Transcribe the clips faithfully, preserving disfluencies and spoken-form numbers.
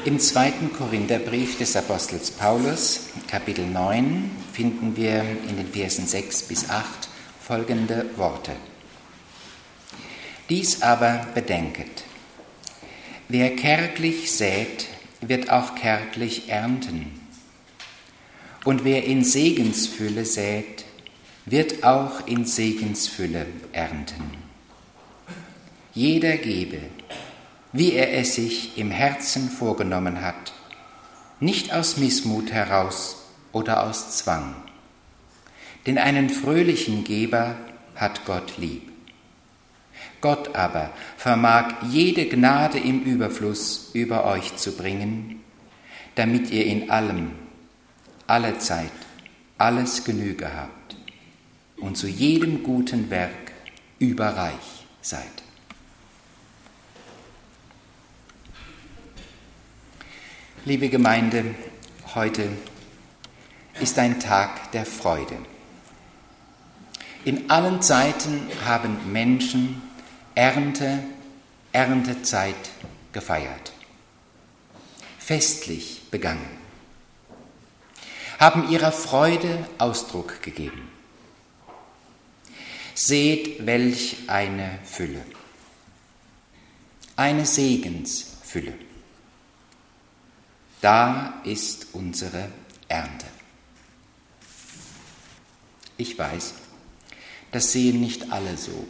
Im zweiten Korintherbrief des Apostels Paulus, Kapitel neun, finden wir in den Versen sechs bis acht folgende Worte. Dies aber bedenket: Wer kärglich sät, wird auch kärglich ernten. Und wer in Segensfülle sät, wird auch in Segensfülle ernten. Jeder gebe, wie er es sich im Herzen vorgenommen hat, nicht aus Missmut heraus oder aus Zwang. Denn einen fröhlichen Geber hat Gott lieb. Gott aber vermag jede Gnade im Überfluss über euch zu bringen, damit ihr in allem, alle Zeit, alles Genüge habt und zu jedem guten Werk überreich seid. Liebe Gemeinde, heute ist ein Tag der Freude. In allen Zeiten haben Menschen Ernte, Erntezeit gefeiert, festlich begangen, haben ihrer Freude Ausdruck gegeben. Seht, welch eine Fülle, eine Segensfülle. Da ist unsere Ernte. Ich weiß, das sehen nicht alle so.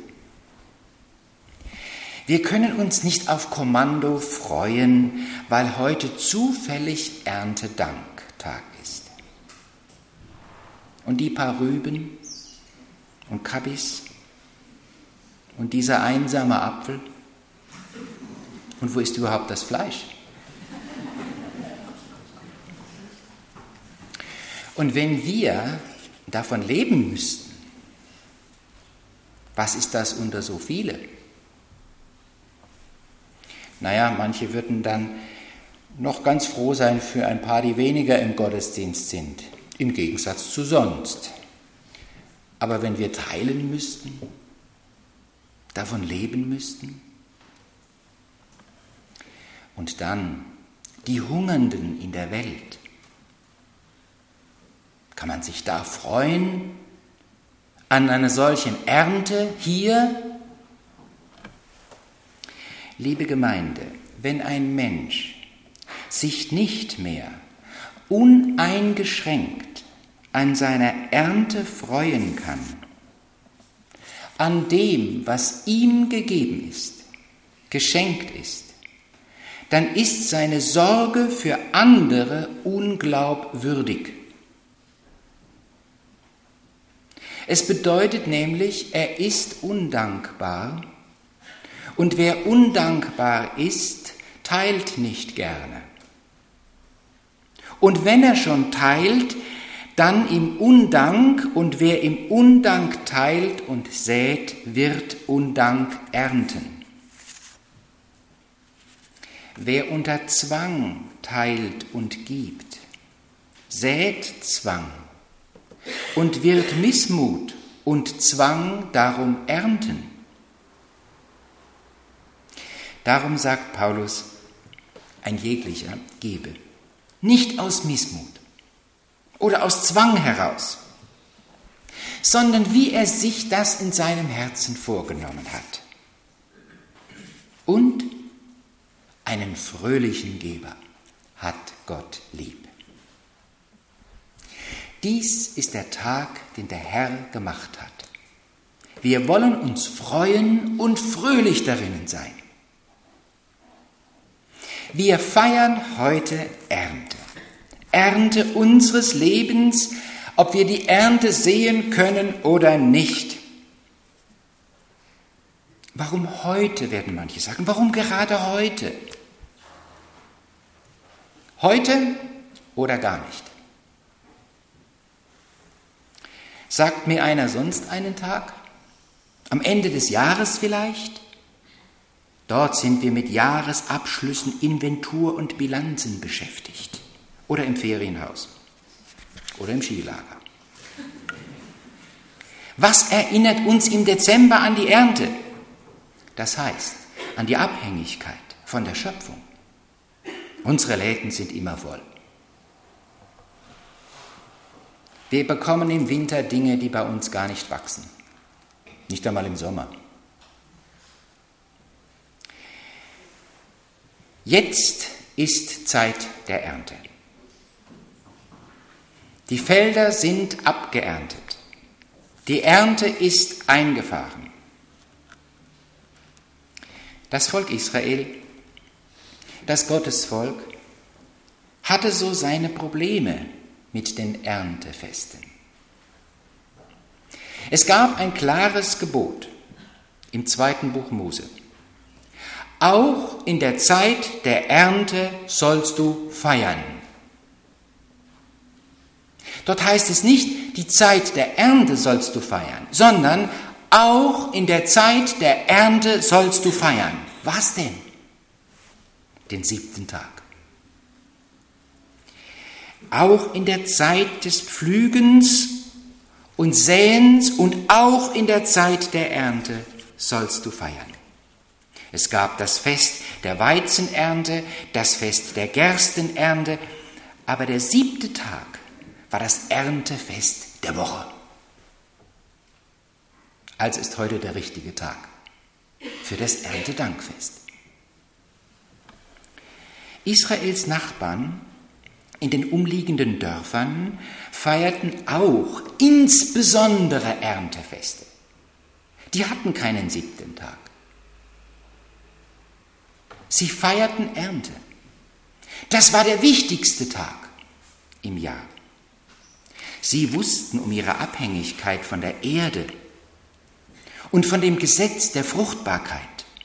Wir können uns nicht auf Kommando freuen, weil heute zufällig Erntedanktag ist. Und die paar Rüben und Kabis und dieser einsame Apfel. Und wo ist überhaupt das Fleisch? Und wenn wir davon leben müssten, was ist das unter so viele? Naja, manche würden dann noch ganz froh sein für ein paar, die weniger im Gottesdienst sind, im Gegensatz zu sonst. Aber wenn wir teilen müssten, davon leben müssten, und dann die Hungernden in der Welt, kann man sich da freuen an einer solchen Ernte hier? Liebe Gemeinde, wenn ein Mensch sich nicht mehr uneingeschränkt an seiner Ernte freuen kann, an dem, was ihm gegeben ist, geschenkt ist, dann ist seine Sorge für andere unglaubwürdig. Es bedeutet nämlich, er ist undankbar, und wer undankbar ist, teilt nicht gerne. Und wenn er schon teilt, dann im Undank, und wer im Undank teilt und sät, wird Undank ernten. Wer unter Zwang teilt und gibt, sät Zwang und wird Missmut und Zwang darum ernten. Darum sagt Paulus, ein jeglicher gebe, nicht aus Missmut oder aus Zwang heraus, sondern wie er sich das in seinem Herzen vorgenommen hat. Und einen fröhlichen Geber hat Gott lieb. Dies ist der Tag, den der Herr gemacht hat. Wir wollen uns freuen und fröhlich darin sein. Wir feiern heute Ernte. Ernte unseres Lebens, ob wir die Ernte sehen können oder nicht. Warum heute, werden manche sagen. Warum gerade heute? Heute oder gar nicht? Sagt mir einer sonst einen Tag? Am Ende des Jahres vielleicht? Dort sind wir mit Jahresabschlüssen, Inventur und Bilanzen beschäftigt. Oder im Ferienhaus. Oder im Skilager. Was erinnert uns im Dezember an die Ernte? Das heißt, an die Abhängigkeit von der Schöpfung Unsere Läden sind immer voll. Wir bekommen im Winter Dinge, die bei uns gar nicht wachsen. Nicht einmal im Sommer. Jetzt ist Zeit der Ernte. Die Felder sind abgeerntet. Die Ernte ist eingefahren. Das Volk Israel, das Gottesvolk, hatte so seine Probleme mit den Erntefesten. Es gab ein klares Gebot im zweiten Buch Mose. Auch in der Zeit der Ernte sollst du feiern. Dort heißt es nicht, die Zeit der Ernte sollst du feiern, sondern auch in der Zeit der Ernte sollst du feiern. Was denn? Den siebten Tag. Auch in der Zeit des Pflügens und Säens und auch in der Zeit der Ernte sollst du feiern. Es gab das Fest der Weizenernte, das Fest der Gerstenernte, aber der siebte Tag war das Erntefest der Woche. Also ist heute der richtige Tag für das Erntedankfest. Israels Nachbarn in den umliegenden Dörfern feierten auch insbesondere Erntefeste. Die hatten keinen siebten Tag. Sie feierten Ernte. Das war der wichtigste Tag im Jahr. Sie wussten um ihre Abhängigkeit von der Erde und von dem Gesetz der Fruchtbarkeit.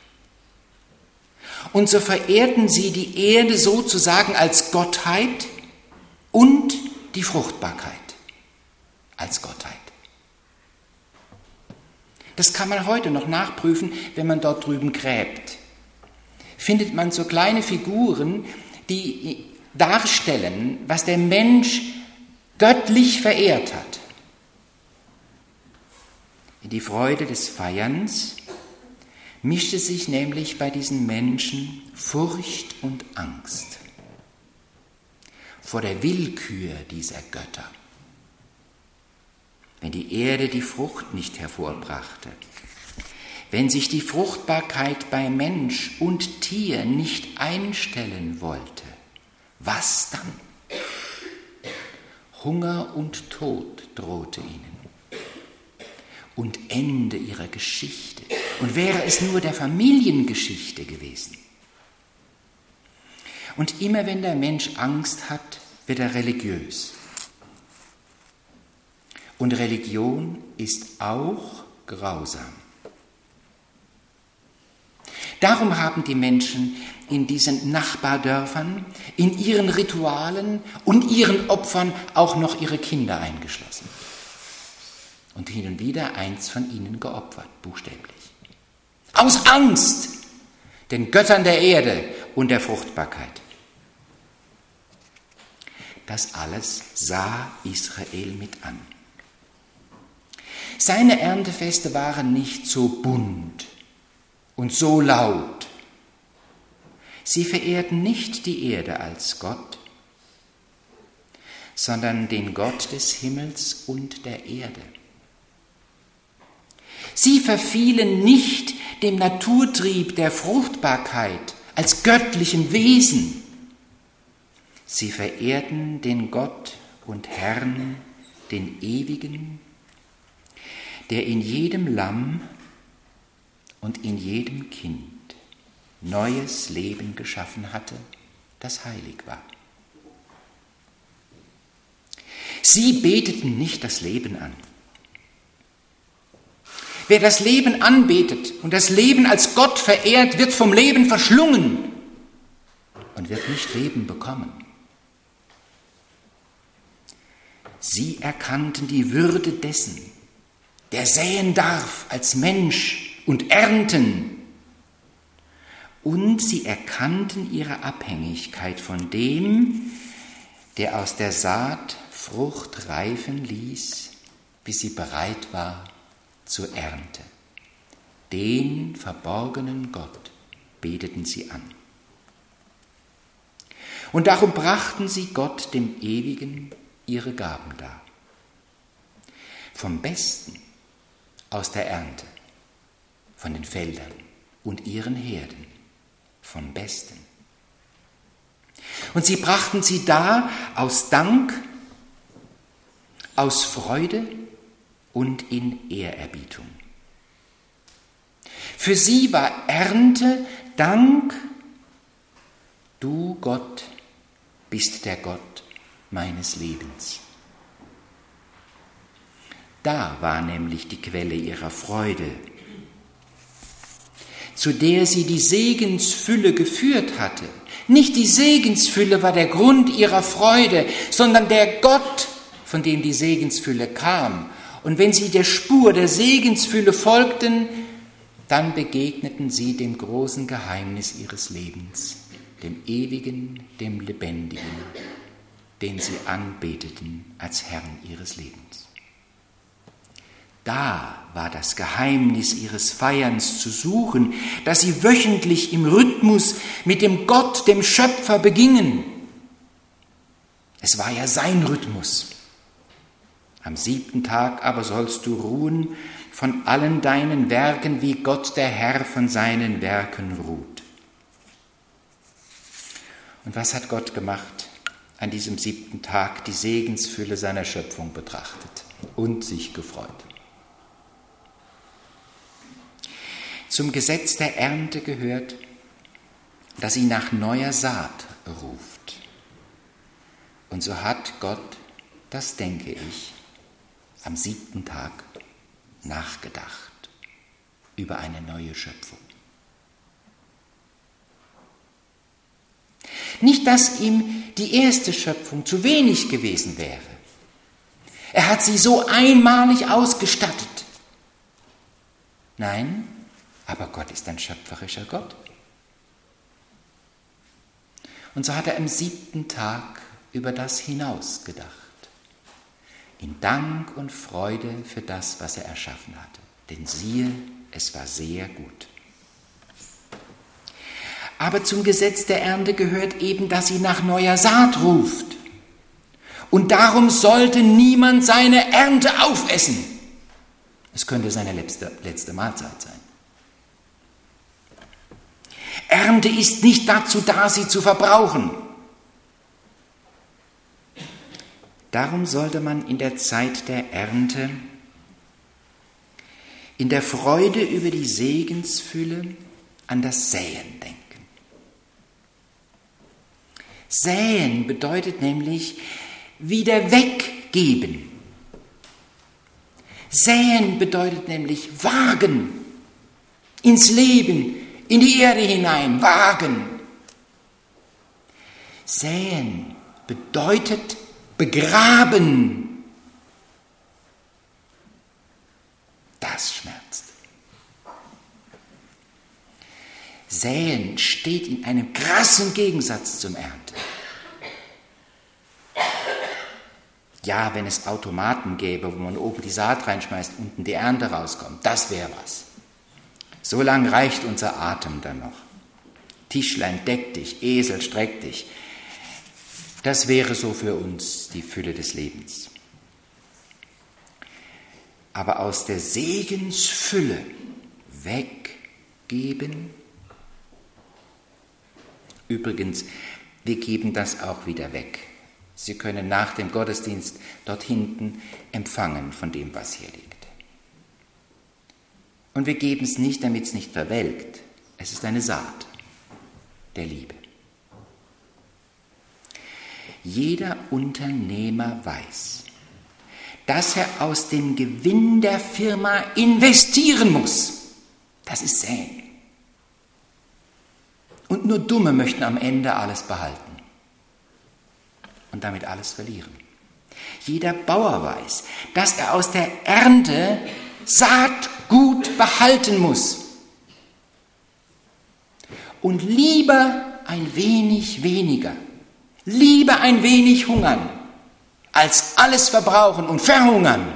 Und so verehrten sie die Erde sozusagen als Gottheit und die Fruchtbarkeit als Gottheit. Das kann man heute noch nachprüfen, wenn man dort drüben gräbt. Findet man so kleine Figuren, die darstellen, was der Mensch göttlich verehrt hat. In die Freude des Feierns mischte sich nämlich bei diesen Menschen Furcht und Angst vor der Willkür dieser Götter. Wenn die Erde die Frucht nicht hervorbrachte, wenn sich die Fruchtbarkeit bei Mensch und Tier nicht einstellen wollte, was dann? Hunger und Tod drohte ihnen und Ende ihrer Geschichte. Und wäre es nur der Familiengeschichte gewesen. Und immer wenn der Mensch Angst hat, wird er religiös. Und Religion ist auch grausam. Darum haben die Menschen in diesen Nachbardörfern, in ihren Ritualen und ihren Opfern auch noch ihre Kinder eingeschlossen. Und hin und wieder eins von ihnen geopfert, buchstäblich. Aus Angst den Göttern der Erde und der Fruchtbarkeit. Das alles sah Israel mit an. Seine Erntefeste waren nicht so bunt und so laut. Sie verehrten nicht die Erde als Gott, sondern den Gott des Himmels und der Erde. Sie verfielen nicht dem Naturtrieb der Fruchtbarkeit als göttlichen Wesen. Sie verehrten den Gott und Herrn, den Ewigen, der in jedem Lamm und in jedem Kind neues Leben geschaffen hatte, das heilig war. Sie beteten nicht das Leben an. Wer das Leben anbetet und das Leben als Gott verehrt, wird vom Leben verschlungen und wird nicht Leben bekommen. Sie erkannten die Würde dessen, der säen darf als Mensch und ernten. Und sie erkannten ihre Abhängigkeit von dem, der aus der Saat Frucht reifen ließ, bis sie bereit war zur Ernte. Den verborgenen Gott beteten sie an. Und darum brachten sie Gott, dem Ewigen, ihre Gaben dar. Vom Besten aus der Ernte, von den Feldern und ihren Herden, vom Besten. Und sie brachten sie dar aus Dank, aus Freude und in Ehrerbietung. Für sie war Ernte Dank. Du, Gott, bist der Gott meines Lebens. Da war nämlich die Quelle ihrer Freude, zu der sie die Segensfülle geführt hatte. Nicht die Segensfülle war der Grund ihrer Freude, sondern der Gott, von dem die Segensfülle kam. Und wenn sie der Spur der Segensfülle folgten, dann begegneten sie dem großen Geheimnis ihres Lebens, dem Ewigen, dem Lebendigen, den sie anbeteten als Herrn ihres Lebens. Da war das Geheimnis ihres Feierns zu suchen, das sie wöchentlich im Rhythmus mit dem Gott, dem Schöpfer, begingen. Es war ja sein Rhythmus. Am siebten Tag aber sollst du ruhen von allen deinen Werken, wie Gott der Herr von seinen Werken ruht. Und was hat Gott gemacht? An diesem siebten Tag die Segensfülle seiner Schöpfung betrachtet und sich gefreut. Zum Gesetz der Ernte gehört, dass sie nach neuer Saat ruft. Und so hat Gott, das denke ich, am siebten Tag nachgedacht über eine neue Schöpfung. Nicht, dass ihm die erste Schöpfung zu wenig gewesen wäre. Er hat sie so einmalig ausgestattet. Nein, aber Gott ist ein schöpferischer Gott. Und so hat er am siebten Tag über das hinaus gedacht. In Dank und Freude für das, was er erschaffen hatte. Denn siehe, es war sehr gut. Aber zum Gesetz der Ernte gehört eben, dass sie nach neuer Saat ruft. Und darum sollte niemand seine Ernte aufessen. Es könnte seine letzte, letzte Mahlzeit sein. Ernte ist nicht dazu da, sie zu verbrauchen. Darum sollte man in der Zeit der Ernte, in der Freude über die Segensfülle, an das Säen denken. Säen bedeutet nämlich wieder weggeben. Säen bedeutet nämlich wagen, ins Leben, in die Erde hinein, wagen. Säen bedeutet begraben. Das schmerzt. Säen steht in einem krassen Gegensatz zum Ernten. Ja, wenn es Automaten gäbe, wo man oben die Saat reinschmeißt, unten die Ernte rauskommt, das wäre was. So lang reicht unser Atem dann noch. Tischlein, deck dich, Esel, streck dich. Das wäre so für uns die Fülle des Lebens. Aber aus der Segensfülle weggeben. Übrigens, wir geben das auch wieder weg. Sie können nach dem Gottesdienst dort hinten empfangen von dem, was hier liegt. Und wir geben es nicht, damit es nicht verwelkt. Es ist eine Saat der Liebe. Jeder Unternehmer weiß, dass er aus dem Gewinn der Firma investieren muss. Das ist Säen. Und nur Dumme möchten am Ende alles behalten und damit alles verlieren. Jeder Bauer weiß, dass er aus der Ernte Saatgut behalten muss und lieber ein wenig weniger, lieber ein wenig hungern, als alles verbrauchen und verhungern.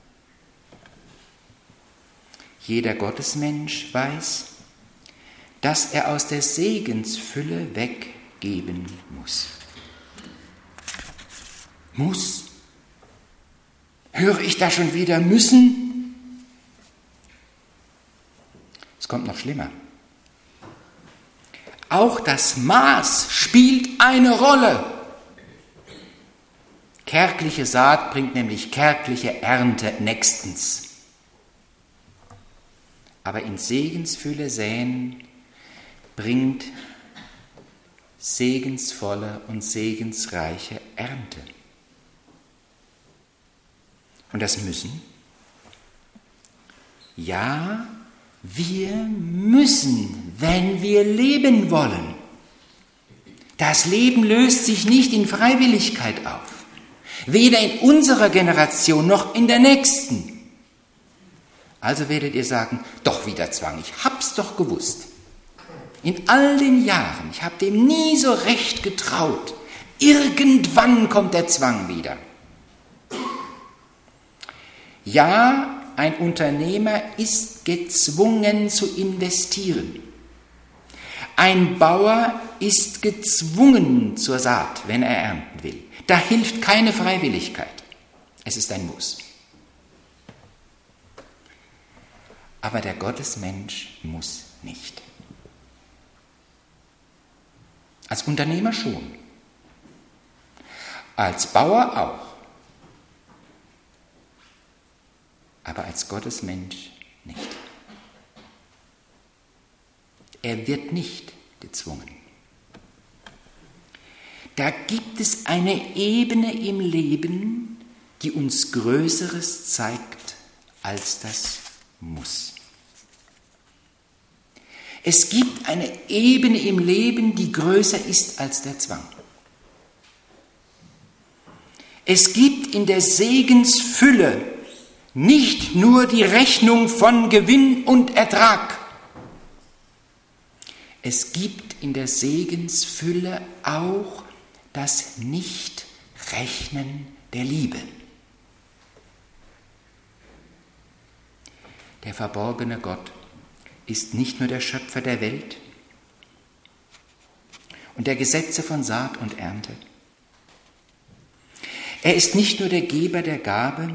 Jeder Gottesmensch weiß, dass er aus der Segensfülle weggeben muss. Muss. Höre ich da schon wieder müssen? Es kommt noch schlimmer. Auch das Maß spielt eine Rolle. Kärgliche Saat bringt nämlich kärgliche Ernte nächstens. Aber in Segensfülle säen bringt segensvolle und segensreiche Ernte. Und das müssen? Ja, wir müssen, wenn wir leben wollen. Das Leben löst sich nicht in Freiwilligkeit auf. Weder in unserer Generation noch in der nächsten. Also werdet ihr sagen, doch wieder Zwang, ich hab's doch gewusst. In all den Jahren, ich habe dem nie so recht getraut. Irgendwann kommt der Zwang wieder. Ja, ein Unternehmer ist gezwungen zu investieren. Ein Bauer ist gezwungen zur Saat, wenn er ernten will. Da hilft keine Freiwilligkeit. Es ist ein Muss. Aber der Gottesmensch muss nicht. Als Unternehmer schon. Als Bauer auch. Aber als Gottesmensch nicht. Er wird nicht gezwungen. Da gibt es eine Ebene im Leben, die uns Größeres zeigt als das Muss. Es gibt eine Ebene im Leben, die größer ist als der Zwang. Es gibt in der Segensfülle nicht nur die Rechnung von Gewinn und Ertrag. Es gibt in der Segensfülle auch das Nichtrechnen der Liebe. Der verborgene Gott ist nicht nur der Schöpfer der Welt und der Gesetze von Saat und Ernte. Er ist nicht nur der Geber der Gabe.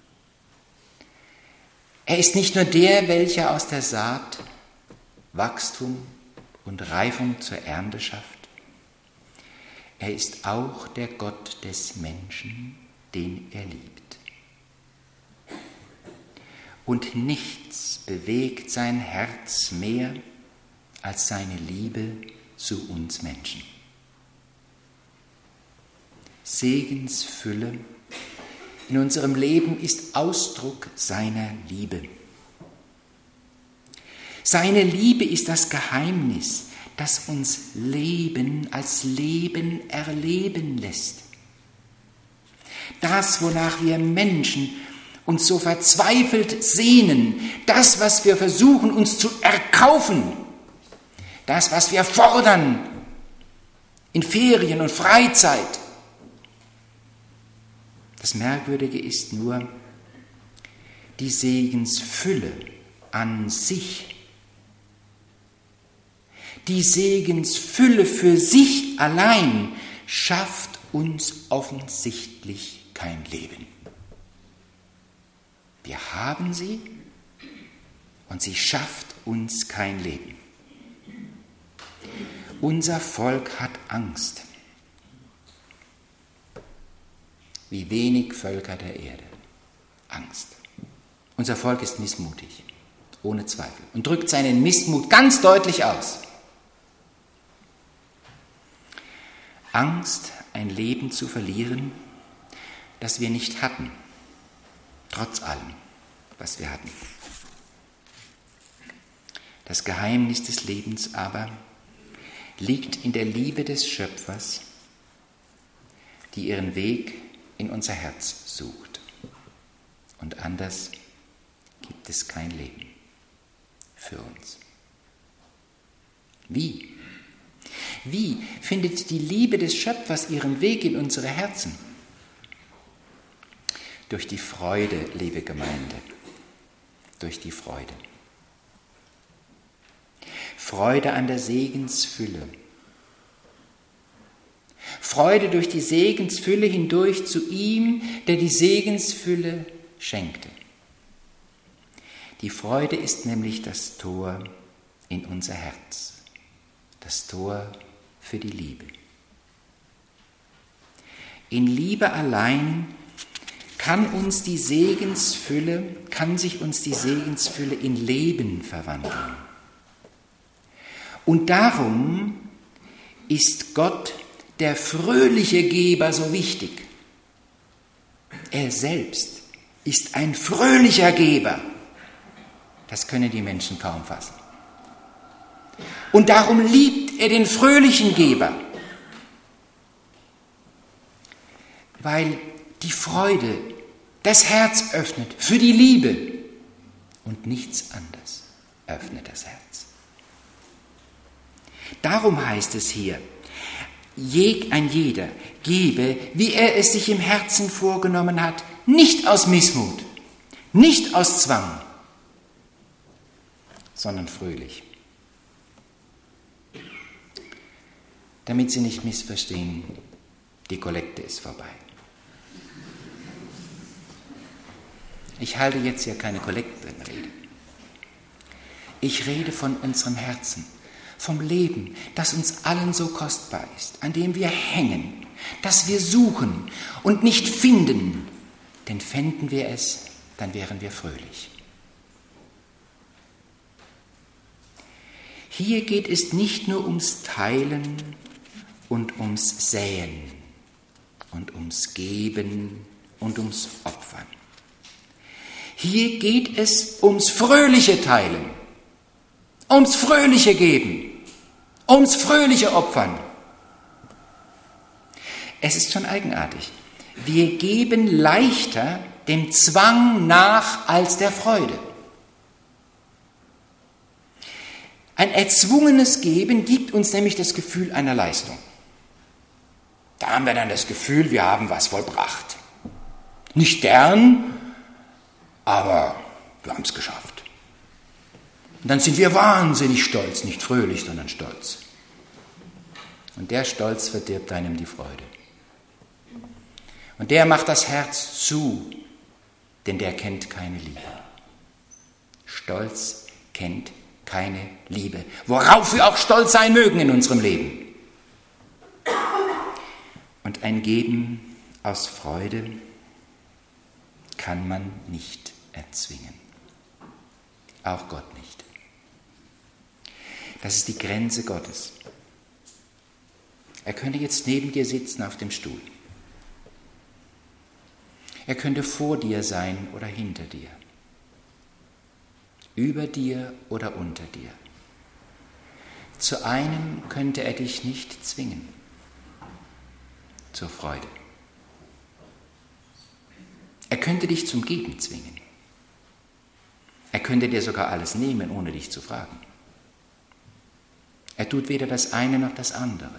Er ist nicht nur der, welcher aus der Saat Wachstum und Reifung zur Ernte schafft. Er ist auch der Gott des Menschen, den er liebt. Und nichts bewegt sein Herz mehr als seine Liebe zu uns Menschen. Segensfülle in unserem Leben ist Ausdruck seiner Liebe. Seine Liebe ist das Geheimnis, das uns Leben als Leben erleben lässt. Das, wonach wir Menschen uns so verzweifelt sehnen, das, was wir versuchen, uns zu erkaufen, das, was wir fordern in Ferien und Freizeit. Das Merkwürdige ist nur, die Segensfülle an sich, die Segensfülle für sich allein schafft uns offensichtlich kein Leben. Wir haben sie und sie schafft uns kein Leben. Unser Volk hat Angst. Wie wenig Völker der Erde. Angst. Unser Volk ist missmutig, ohne Zweifel, und drückt seinen Missmut ganz deutlich aus. Angst, ein Leben zu verlieren, das wir nicht hatten, trotz allem, was wir hatten. Das Geheimnis des Lebens aber liegt in der Liebe des Schöpfers, die ihren Weg in unser Herz sucht. Und anders gibt es kein Leben für uns. Wie? Wie findet die Liebe des Schöpfers ihren Weg in unsere Herzen? Durch die Freude, liebe Gemeinde, durch die Freude. Freude an der Segensfülle. Freude durch die Segensfülle hindurch zu ihm, der die Segensfülle schenkte. Die Freude ist nämlich das Tor in unser Herz, das Tor für die Liebe. In Liebe allein kann uns die Segensfülle, kann sich uns die Segensfülle in Leben verwandeln. Und darum ist Gott, der fröhliche Geber, so wichtig. Er selbst ist ein fröhlicher Geber. Das können die Menschen kaum fassen. Und darum liebt er den fröhlichen Geber, weil die Freude das Herz öffnet für die Liebe und nichts anderes öffnet das Herz. Darum heißt es hier, ein jeder gebe, wie er es sich im Herzen vorgenommen hat, nicht aus Missmut, nicht aus Zwang, sondern fröhlich. Damit Sie nicht missverstehen, die Kollekte ist vorbei. Ich halte jetzt hier keine Kollektenrede. Ich rede von unserem Herzen, vom Leben, das uns allen so kostbar ist, an dem wir hängen, das wir suchen und nicht finden. Denn fänden wir es, dann wären wir fröhlich. Hier geht es nicht nur ums Teilen und ums Säen und ums Geben und ums Opfern. Hier geht es ums fröhliche Teilen, ums fröhliche Geben, ums fröhliche Opfern. Es ist schon eigenartig. Wir geben leichter dem Zwang nach als der Freude. Ein erzwungenes Geben gibt uns nämlich das Gefühl einer Leistung. Da haben wir dann das Gefühl, wir haben was vollbracht. Nicht gern, aber wir haben es geschafft. Und dann sind wir wahnsinnig stolz, nicht fröhlich, sondern stolz. Und der Stolz verdirbt einem die Freude. Und der macht das Herz zu, denn der kennt keine Liebe. Stolz kennt keine Liebe, worauf wir auch stolz sein mögen in unserem Leben. Und ein Geben aus Freude kann man nicht erzwingen. Auch Gott nicht. Das ist die Grenze Gottes. Er könnte jetzt neben dir sitzen auf dem Stuhl. Er könnte vor dir sein oder hinter dir. Über dir oder unter dir. Zu einem könnte er dich nicht zwingen. Zur Freude. Er könnte dich zum Geben zwingen. Er könnte dir sogar alles nehmen, ohne dich zu fragen. Er tut weder das eine noch das andere.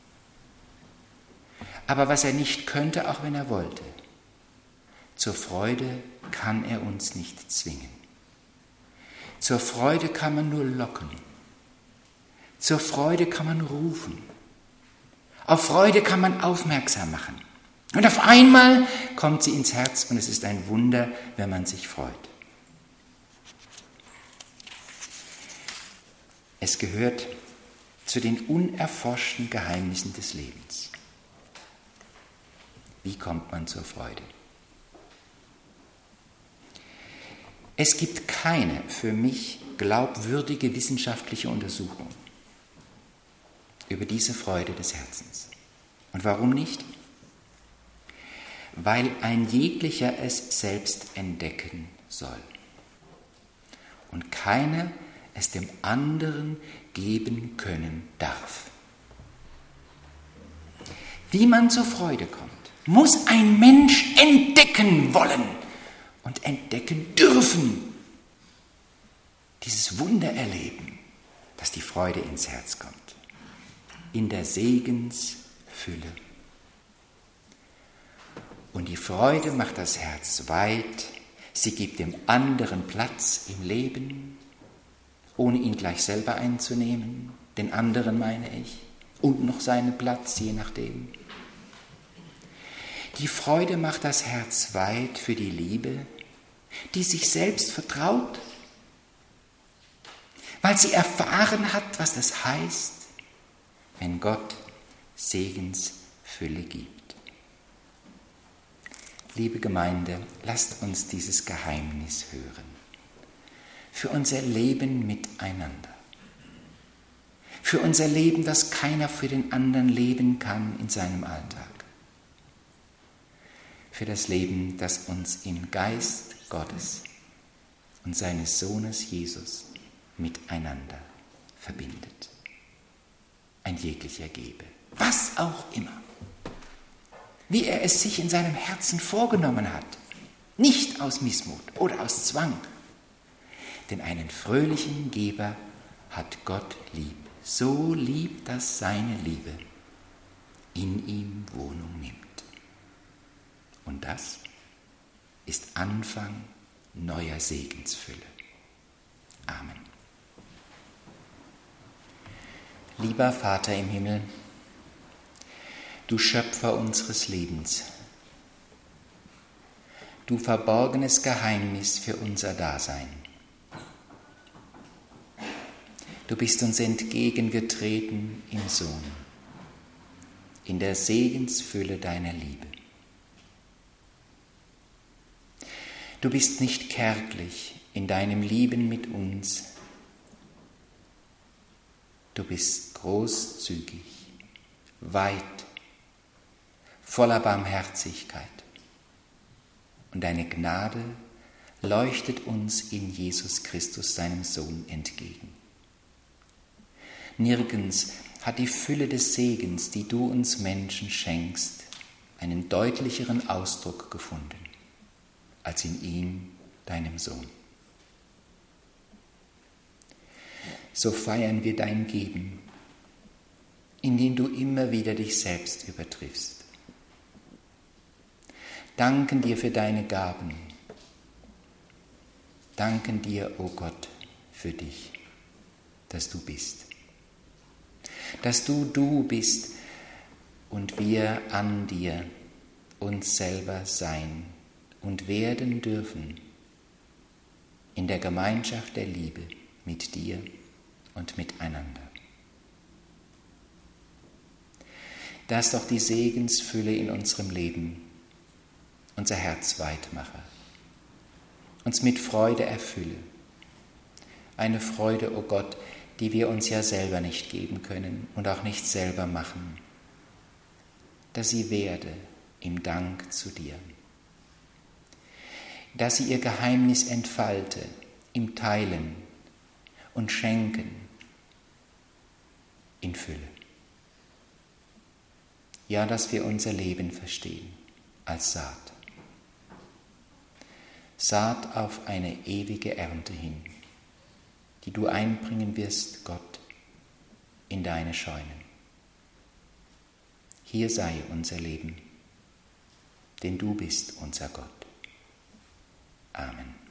Aber was er nicht könnte, auch wenn er wollte, zur Freude kann er uns nicht zwingen. Zur Freude kann man nur locken. Zur Freude kann man rufen. Auf Freude kann man aufmerksam machen. Und auf einmal kommt sie ins Herz und es ist ein Wunder, wenn man sich freut. Es gehört zu den unerforschten Geheimnissen des Lebens. Wie kommt man zur Freude? Es gibt keine für mich glaubwürdige wissenschaftliche Untersuchung über diese Freude des Herzens. Und warum nicht? Weil ein jeglicher es selbst entdecken soll und keiner es dem anderen geben können darf. Wie man zur Freude kommt, muss ein Mensch entdecken wollen und entdecken dürfen. Dieses Wunder erleben, dass die Freude ins Herz kommt. In der Segensfülle. Und die Freude macht das Herz weit, sie gibt dem anderen Platz im Leben, ohne ihn gleich selber einzunehmen, den anderen meine ich, und noch seinen Platz, je nachdem. Die Freude macht das Herz weit für die Liebe, die sich selbst vertraut, weil sie erfahren hat, was das heißt, wenn Gott Segensfülle gibt. Liebe Gemeinde, lasst uns dieses Geheimnis hören. Für unser Leben miteinander. Für unser Leben, das keiner für den anderen leben kann in seinem Alltag. Für das Leben, das uns im Geist Gottes und seines Sohnes Jesus miteinander verbindet. Ein jeglicher gebe, was auch immer, wie er es sich in seinem Herzen vorgenommen hat, nicht aus Missmut oder aus Zwang, denn einen fröhlichen Geber hat Gott lieb, so lieb, dass seine Liebe in ihm Wohnung nimmt. Und das ist Anfang neuer Segensfülle. Amen. Lieber Vater im Himmel, du Schöpfer unseres Lebens, du verborgenes Geheimnis für unser Dasein. Du bist uns entgegengetreten im Sohn, in der Segensfülle deiner Liebe. Du bist nicht kärglich in deinem Lieben mit uns. Du bist großzügig, weit, voller Barmherzigkeit. Und deine Gnade leuchtet uns in Jesus Christus, seinem Sohn, entgegen. Nirgends hat die Fülle des Segens, die du uns Menschen schenkst, einen deutlicheren Ausdruck gefunden als in ihm, deinem Sohn. So feiern wir dein Geben, indem du immer wieder dich selbst übertriffst. Danken dir für deine Gaben. Danken dir, o Gott, für dich, dass du bist. Dass du du bist und wir an dir uns selber sein und werden dürfen in der Gemeinschaft der Liebe mit dir und miteinander. Dass doch die Segensfülle in unserem Leben unser Herz weit mache, uns mit Freude erfülle. Eine Freude, o Gott, die wir uns ja selber nicht geben können und auch nicht selber machen, dass sie werde im Dank zu dir. Dass sie ihr Geheimnis entfalte im Teilen und Schenken in Fülle. Ja, dass wir unser Leben verstehen als Saat. Saat auf eine ewige Ernte hin, die du einbringen wirst, Gott, in deine Scheunen. Hier sei unser Leben, denn du bist unser Gott. Amen.